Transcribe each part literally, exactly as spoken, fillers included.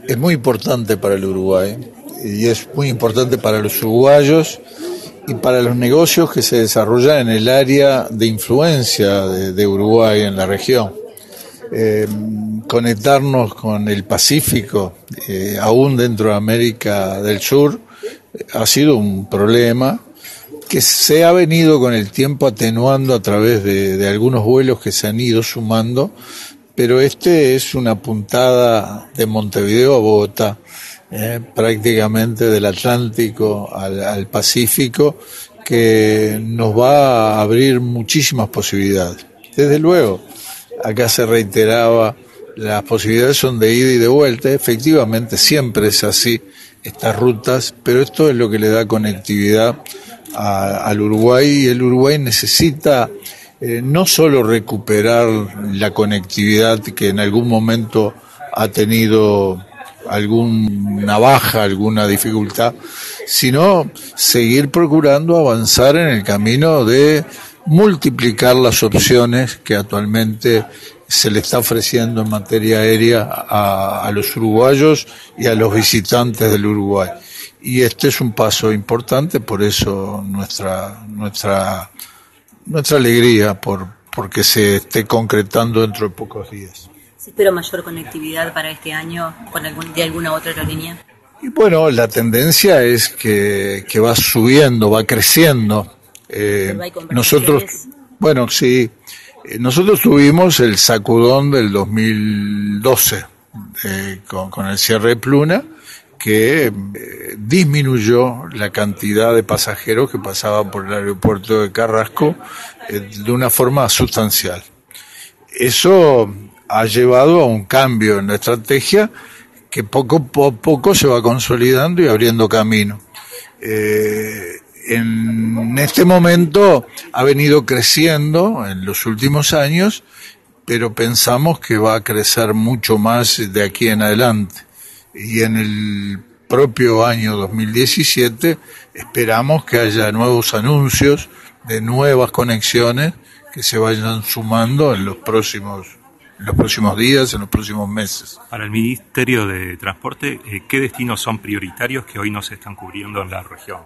Es muy importante para el Uruguay y es muy importante para los uruguayos y para los negocios que se desarrollan en el área de influencia de, de Uruguay en la región. Eh, conectarnos con el Pacífico, eh, aún dentro de América del Sur, ha sido un problema que se ha venido con el tiempo atenuando a través de, de algunos vuelos que se han ido sumando, pero este es una puntada de Montevideo a Bogotá, eh, prácticamente del Atlántico al, al Pacífico, que nos va a abrir muchísimas posibilidades. Desde luego, acá se reiteraba, las posibilidades son de ida y de vuelta, efectivamente siempre es así estas rutas, pero esto es lo que le da conectividad a, al Uruguay, y el Uruguay necesita eh, no solo recuperar la conectividad que en algún momento ha tenido alguna baja, alguna dificultad, sino seguir procurando avanzar en el camino de multiplicar las opciones que actualmente se le está ofreciendo en materia aérea a, a los uruguayos y a los visitantes del Uruguay. Y este es un paso importante, por eso nuestra nuestra nuestra alegría por porque se esté concretando dentro de pocos días. ¿Se espera mayor conectividad para este año con algún, de alguna otra aerolínea? Y bueno, la tendencia es que, que va subiendo, va creciendo. Eh, nosotros, bueno, sí, eh, nosotros tuvimos el sacudón del dos mil doce eh, con, con el cierre de Pluna, que eh, disminuyó la cantidad de pasajeros que pasaban por el aeropuerto de Carrasco eh, de una forma sustancial. Eso ha llevado a un cambio en la estrategia que poco a poco se va consolidando y abriendo camino. Eh, en este momento ha venido creciendo en los últimos años, pero pensamos que va a crecer mucho más de aquí en adelante. Y en el propio año dos mil diecisiete esperamos que haya nuevos anuncios de nuevas conexiones que se vayan sumando en los próximos en los próximos días, en los próximos meses. Para el Ministerio de Transporte, ¿qué destinos son prioritarios que hoy no se están cubriendo en la región?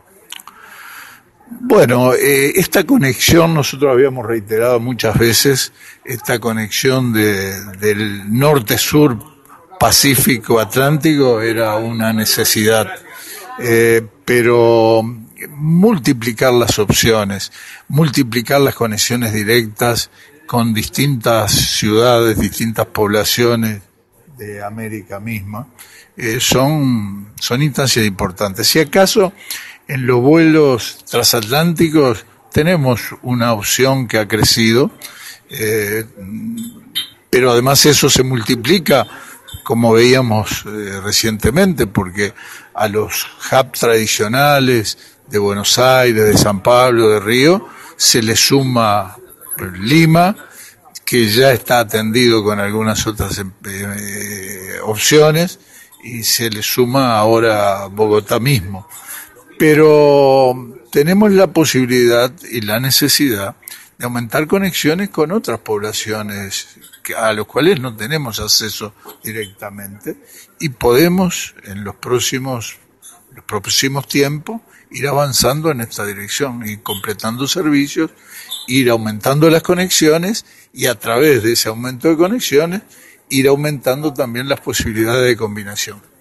Bueno, eh, esta conexión, nosotros habíamos reiterado muchas veces, esta conexión de, del norte-sur Pacífico-Atlántico era una necesidad, eh, pero multiplicar las opciones, multiplicar las conexiones directas con distintas ciudades, distintas poblaciones de América misma, eh, son, son instancias importantes. Si acaso en los vuelos transatlánticos tenemos una opción que ha crecido, eh, pero además eso se multiplica, como veíamos eh, recientemente, porque a los hubs tradicionales de Buenos Aires, de San Pablo, de Río, se le suma Lima, que ya está atendido con algunas otras eh, opciones, y se le suma ahora Bogotá mismo. Pero tenemos la posibilidad y la necesidad de aumentar conexiones con otras poblaciones que, a los cuales no tenemos acceso directamente, y podemos en los próximos, los próximos tiempos ir avanzando en esta dirección y completando servicios, ir aumentando las conexiones, y a través de ese aumento de conexiones ir aumentando también las posibilidades de combinación.